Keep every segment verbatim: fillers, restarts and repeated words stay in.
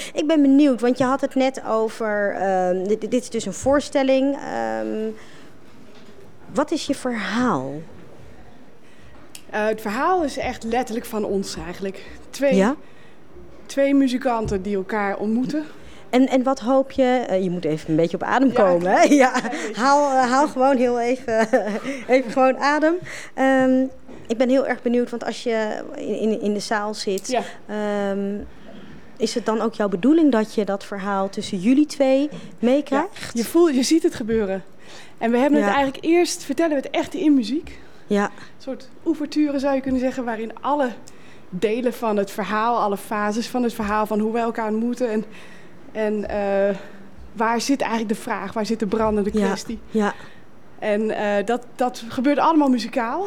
Ik ben benieuwd, want je had het net over... Uh, dit, dit is dus een voorstelling. Um, wat is je verhaal? Uh, het verhaal is echt letterlijk van ons eigenlijk. Twee, ja? twee muzikanten die elkaar ontmoeten. En, en wat hoop je... Uh, je moet even een beetje op adem komen. Hè? Ja. Haal, uh, haal gewoon heel even, even gewoon adem. Um, ik ben heel erg benieuwd, want als je in, in de zaal zit... Ja. Um, is het dan ook jouw bedoeling dat je dat verhaal tussen jullie twee meekrijgt? Ja, je, voelt, je ziet het gebeuren. En we hebben ja. het eigenlijk eerst... vertellen we het echt in muziek. Ja. Een soort ouverture zou je kunnen zeggen... waarin alle delen van het verhaal... alle fases van het verhaal... van hoe wij elkaar ontmoeten... en En uh, waar zit eigenlijk de vraag? Waar zit de brandende kwestie? Ja, ja. En uh, dat, dat gebeurt allemaal muzikaal.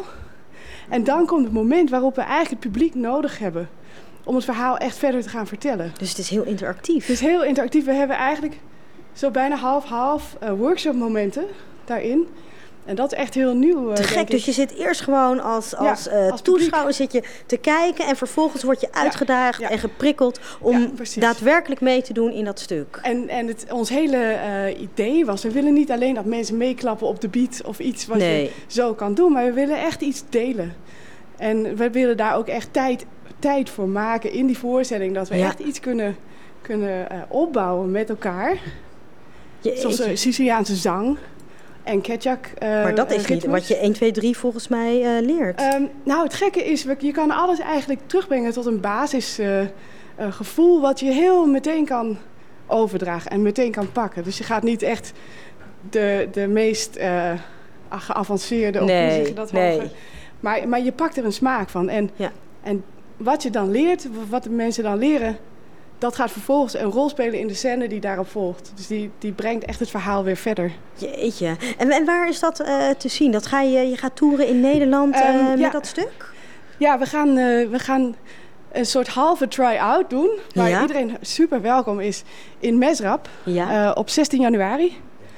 En dan komt het moment waarop we eigenlijk het publiek nodig hebben... om het verhaal echt verder te gaan vertellen. Dus het is heel interactief. Het is heel interactief. We hebben eigenlijk zo bijna half-half uh, workshopmomenten daarin... En dat is echt heel nieuw. Uh, te gek, dus je zit eerst gewoon als, als, ja, uh, als toeschouwer zit je te kijken... en vervolgens word je uitgedaagd ja, ja. en geprikkeld om ja, daadwerkelijk mee te doen in dat stuk. En, en het, ons hele uh, idee was, we willen niet alleen dat mensen meeklappen op de beat... of iets wat nee. je zo kan doen, maar we willen echt iets delen. En we willen daar ook echt tijd, tijd voor maken in die voorstelling... dat we ja. echt iets kunnen, kunnen uh, opbouwen met elkaar. Je, Zoals uh, Siciliaanse zang... En Ketjak. Uh, maar dat is ritmes. Niet wat je één, twee, drie volgens mij uh, leert. Um, nou, het gekke is, je kan alles eigenlijk terugbrengen tot een basisgevoel... Uh, uh, wat je heel meteen kan overdragen en meteen kan pakken. Dus je gaat niet echt de, de meest uh, geavanceerde... of nee, hoe zeg je dat nee. hoger. Maar, maar je pakt er een smaak van. En, ja. en wat je dan leert, wat de mensen dan leren... dat gaat vervolgens een rol spelen in de scène die daarop volgt. Dus die, die brengt echt het verhaal weer verder. Jeetje. En, en waar is dat uh, te zien? Dat ga je, je gaat toeren in Nederland uh, um, met ja. dat stuk? Ja, we gaan, uh, we gaan een soort halve try-out doen. Waar ja. iedereen super welkom is in Mesrap. Ja. Uh, op zestien januari.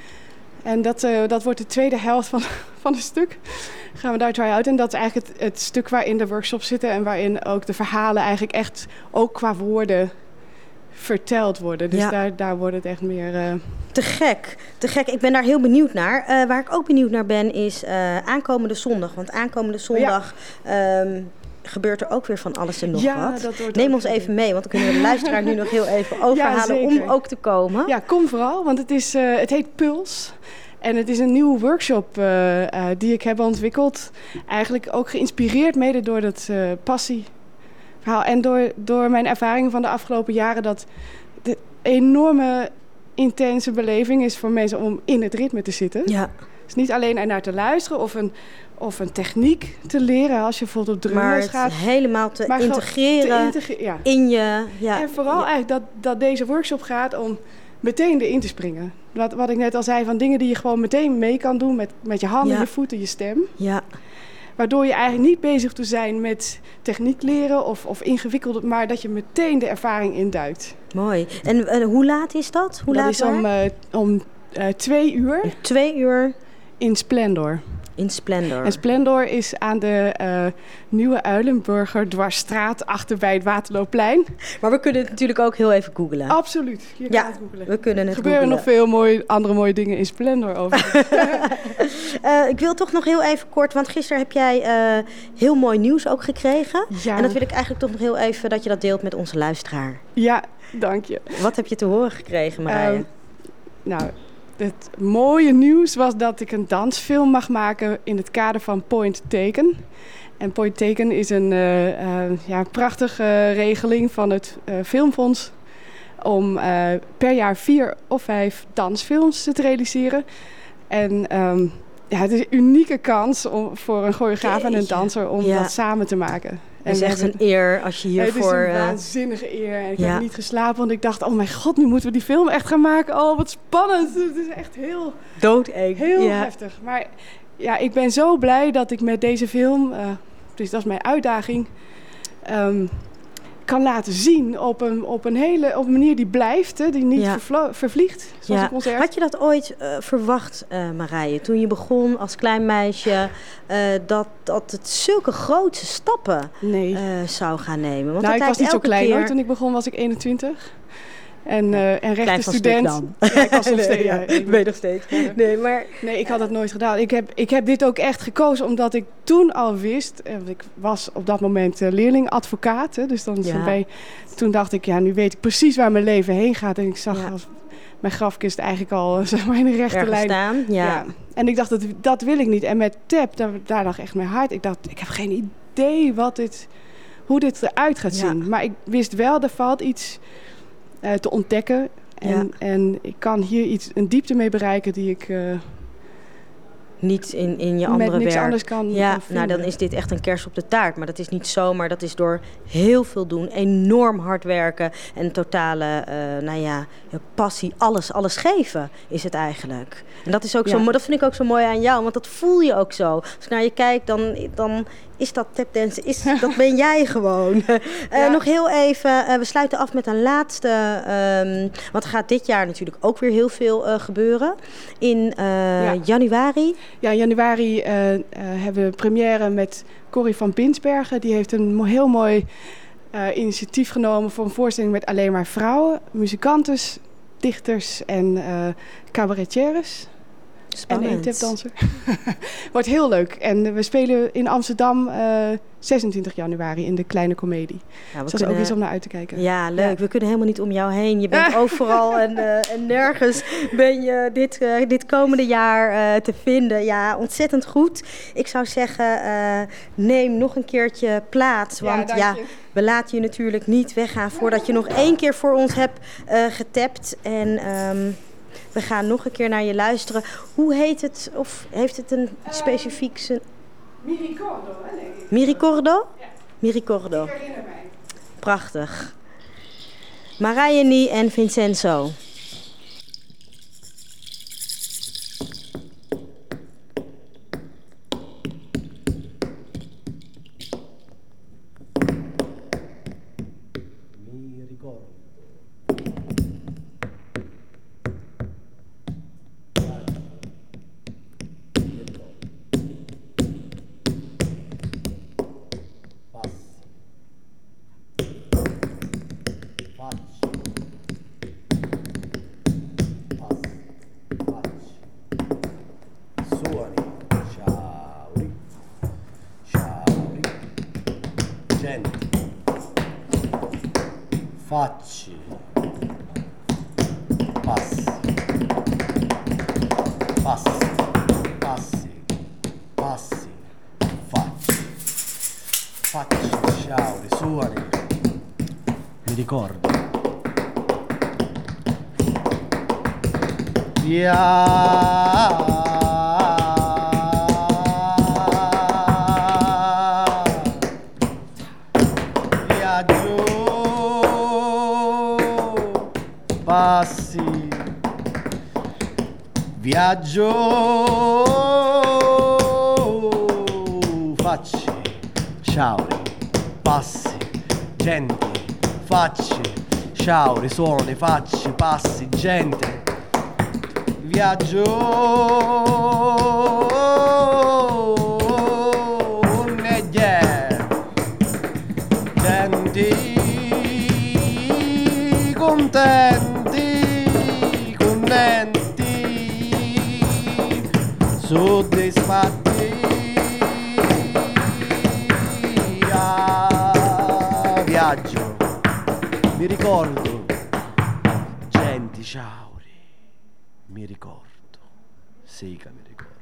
En dat, uh, dat wordt de tweede helft van, van het stuk. Gaan we daar try-out. En dat is eigenlijk het, het stuk waarin de workshops zitten... en waarin ook de verhalen eigenlijk echt ook qua woorden... verteld worden. Dus ja. daar, daar wordt het echt meer... Uh... Te gek, te gek. Ik ben daar heel benieuwd naar. Uh, waar ik ook benieuwd naar ben is uh, aankomende zondag. Want aankomende zondag ja. um, gebeurt er ook weer van alles en nog ja, wat. Dat Neem ons even mee, want dan kunnen we de luisteraar nu nog heel even overhalen ja, om ook te komen. Ja, kom vooral, want het, is, uh, het heet Puls. En het is een nieuwe workshop uh, uh, die ik heb ontwikkeld. Eigenlijk ook geïnspireerd mede door dat uh, passie... En door, door mijn ervaringen van de afgelopen jaren... dat de enorme intense beleving is voor mensen om in het ritme te zitten. Ja. Dus niet alleen ernaar te luisteren of een, of een techniek te leren... als je bijvoorbeeld op drumles gaat. Maar helemaal te maar integreren te integre- ja. in je... Ja. En vooral ja. eigenlijk dat, dat deze workshop gaat om meteen erin te springen. Wat, wat ik net al zei, van dingen die je gewoon meteen mee kan doen... met, met je handen, ja. je voeten, je stem. Ja. Waardoor je eigenlijk niet bezig te zijn met techniek leren of, of ingewikkeld... maar dat je meteen de ervaring induikt. Mooi. En uh, hoe laat is dat? Hoe dat laat is om, uh, om uh, twee uur. Om twee uur? In Splendor. In Splendor. En Splendor is aan de uh, Nieuwe Uilenburger dwarsstraat achter bij het Waterloopplein. Maar we kunnen het natuurlijk ook heel even googlen. Absoluut. Je ja, kan het googlen. We kunnen het Er gebeuren googlen. nog veel mooie, andere mooie dingen in Splendor over. uh, ik wil toch nog heel even kort, want gisteren heb jij uh, heel mooi nieuws ook gekregen. Ja. En dat wil ik eigenlijk toch nog heel even dat je dat deelt met onze luisteraar. Ja, dank je. Wat heb je te horen gekregen, Marije? Um, nou... Het mooie nieuws was dat ik een dansfilm mag maken in het kader van Point Taken. En Point Taken is een uh, uh, ja, prachtige regeling van het uh, Filmfonds om uh, per jaar vier of vijf dansfilms te realiseren. En um, ja, het is een unieke kans om, voor een choreograaf en een danser om ja. dat samen te maken. Het is echt een eer als je hiervoor... Het is een waanzinnige eer. En ik ja. heb niet geslapen, want ik dacht... oh mijn god, nu moeten we die film echt gaan maken. Oh, wat spannend. Het is echt heel... doodeng. Heel ja. heftig. Maar ja, ik ben zo blij dat ik met deze film... Uh, dus dat is mijn uitdaging... Um, kan laten zien op een, op een hele op een manier die blijft, hè, die niet ja. vervlo- vervliegt. Zoals ja. een concert. Had je dat ooit uh, verwacht, uh, Marije, toen je begon als klein meisje, uh, dat, dat het zulke grote stappen nee. uh, zou gaan nemen? Want nou, ik was niet zo klein keer... hoor. Toen ik begon was ik eenentwintig. En, uh, en rechtenstudent. Dan. Ja, ik was nog steeds. Ja, Ja, ik weet nog steeds. Nee, maar... nee, ik had het nooit gedaan. Ik heb, ik heb dit ook echt gekozen omdat ik toen al wist. Ik was op dat moment uh, leerling-advocaat. Hè, dus dan ja. bij, toen dacht ik, ja, nu weet ik precies waar mijn leven heen gaat. En ik zag ja. als, mijn grafkist eigenlijk al zeg maar, in de rechte Ergens lijn staan. Ja. Ja. En ik dacht, dat, dat wil ik niet. En met tap, daar, daar lag echt mijn hart. Ik dacht, ik heb geen idee wat dit, hoe dit eruit gaat zien. Ja. Maar ik wist wel, er valt iets uh, te ontdekken. En, ja. en ik kan hier iets, een diepte mee bereiken die ik... Uh, niet in, in je andere met niks werk. anders kan, ja, kan vinden. Nou, dan is dit echt een kers op de taart. Maar dat is niet zomaar. Dat is door heel veel doen. Enorm hard werken. En totale, uh, nou ja, passie. Alles, alles geven is het eigenlijk. En dat is ook ja. zo, dat vind ik ook zo mooi aan jou. Want dat voel je ook zo. Als ik naar je kijk, dan... dan is dat tapdance, is, dat ben jij gewoon. Uh, ja. Nog heel even, uh, we sluiten af met een laatste... Um, want er gaat dit jaar natuurlijk ook weer heel veel uh, gebeuren. In uh, ja. januari. Ja, in januari uh, uh, hebben we première met Corrie van Binsbergen. Die heeft een heel mooi uh, initiatief genomen voor een voorstelling met alleen maar vrouwen. Muzikantes, dichters en uh, cabaretières. Spannend. En één tapdanser. Wordt heel leuk. En we spelen in Amsterdam uh, zesentwintig januari in de Kleine Comedie. Ja, dus dat is ook iets om naar uit te kijken. Ja, leuk. Ja. We kunnen helemaal niet om jou heen. Je bent overal en, uh, en nergens ben je dit, uh, dit komende jaar uh, te vinden. Ja, ontzettend goed. Ik zou zeggen, uh, neem nog een keertje plaats. Want ja, ja, we laten je natuurlijk niet weggaan voordat je nog één keer voor ons hebt uh, getapt. En... Um, we gaan nog een keer naar je luisteren. Hoe heet het? Of heeft het een specifiek... Zin... Miricordo, hè? Nee. Miricordo? Ja. Miricordo. Ik herinner mij. Prachtig. Mariani en Vincenzo. Facci, passi, passi, passi, passi, facci, facci, sciauri, suoni, mi ricordo. Yeah. Passi, viaggio, facci, sciauri, passi, genti, facci, sciauri, suoni, facci, passi, gente, viaggio, neglie, genti, contenti. Soddisfatti, ah, viaggio, mi ricordo, genti, sciauri, mi ricordo, sì che mi ricordo.